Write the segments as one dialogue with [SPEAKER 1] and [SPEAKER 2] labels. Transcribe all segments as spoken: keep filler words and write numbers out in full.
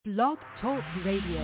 [SPEAKER 1] Blog Talk Radio.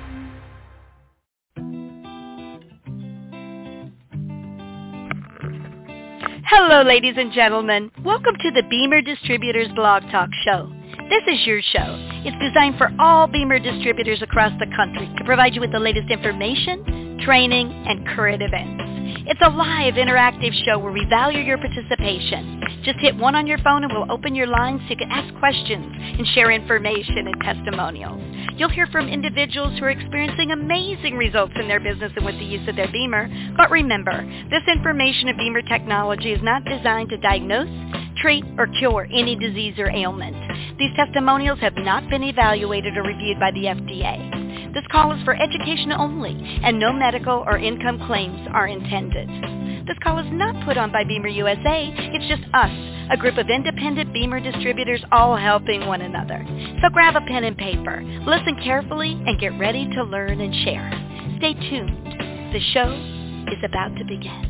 [SPEAKER 2] Hello, ladies and gentlemen. Welcome to the Beamer Distributors Blog Talk Show. This is your show. It's designed for all Beamer distributors across the country to provide you with the latest information, training, and current events. It's a live, interactive show where we value your participation. Just hit one on your phone and we'll open your lines so you can ask questions and share information and testimonials. You'll hear from individuals who are experiencing amazing results in their business and with the use of their Beamer. But remember, this information of Beamer technology is not designed to diagnose, treat, or cure any disease or ailment. These testimonials have not been evaluated or reviewed by the F D A. This call is for education only, and no medical or income claims are intended. This call is not put on by Beamer U S A. It's just us, a group of independent Beamer distributors all helping one another. So grab a pen and paper, listen carefully, and get ready to learn and share. Stay tuned. The show is about to begin.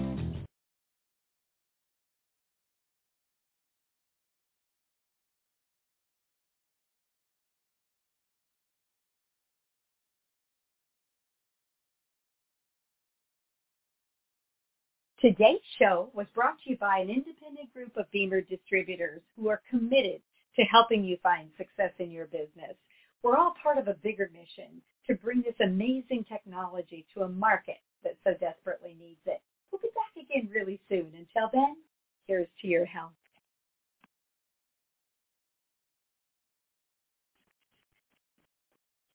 [SPEAKER 3] Today's show was brought to you by an independent group of Beamer distributors who are committed to helping you find success in your business. We're all part of a bigger mission to bring this amazing technology to a market that so desperately needs it. We'll be back again really soon. Until then, here's to your health.